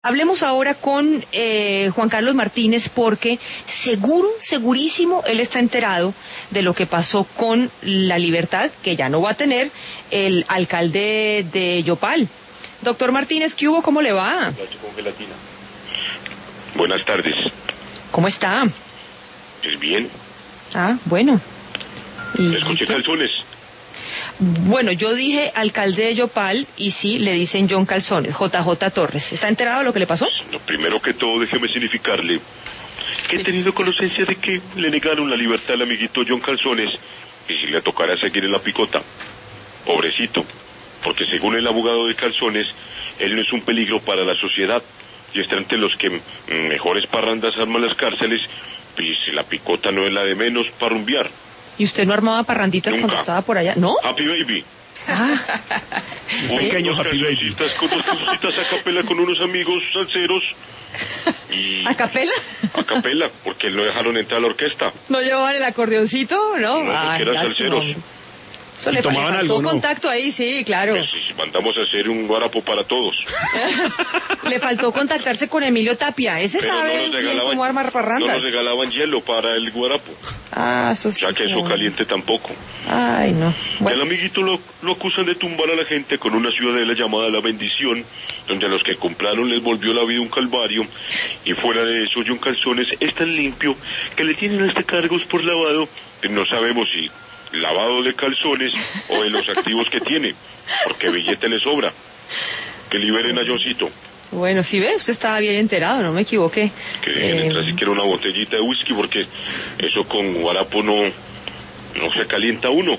Hablemos ahora con Juan Carlos Martínez porque segurísimo, él está enterado de lo que pasó con la libertad que ya no va a tener el alcalde de Yopal. Doctor Martínez, ¿qué hubo? ¿Cómo le va? Buenas tardes. ¿Cómo está? Pues bien. Ah, bueno. Escuché calzones. Bueno, yo dije alcalde de Yopal y sí, le dicen John Calzones, JJ Torres. ¿Está enterado de lo que le pasó? Lo primero que todo, déjeme significarle que he tenido conocimiento de que le negaron la libertad al amiguito John Calzones y si le tocara seguir en la picota. Pobrecito, porque según el abogado de Calzones, él no es un peligro para la sociedad y está entre los que mejores parrandas arman las cárceles y si la picota no es la de menos para rumbear. ¿Y usted no armaba parranditas Nunca. cuando estaba por allá? ¿No? Happy Baby. Ah, Un ¿sí? pequeño Happy Baby. Con dos cancioncitas a capela con unos amigos salseros. Y ¿A capela? a capela, porque no dejaron entrar a la orquesta. ¿No llevaban el acordeoncito? No, No, porque eran lástima, salseros. hombre. Eso ¿Y le tomaban faltó algo, no? contacto ahí, sí, claro. Pues, sí, mandamos a hacer un guarapo para todos. Le faltó contactarse con Emilio Tapia. Ese Pero sabe bien cómo armar no parrandas. nos regalaban hielo para el guarapo. Ah, eso sí. Ya que eso no. caliente tampoco. Ay, no. Y Bueno, al amiguito lo acusan de tumbar a la gente con una ciudadela llamada La Bendición, donde a los que compraron les volvió la vida un calvario. Y fuera de eso, John Calzones es tan limpio que le tienen hasta cargos por lavado. No sabemos si lavado de calzones o de los activos que tiene, porque billete le sobra. Que liberen a Johncito, bueno, si ve, usted estaba bien enterado, no me equivoqué. que dejen entrar siquiera una botellita de whisky, porque eso con guarapo no se calienta uno.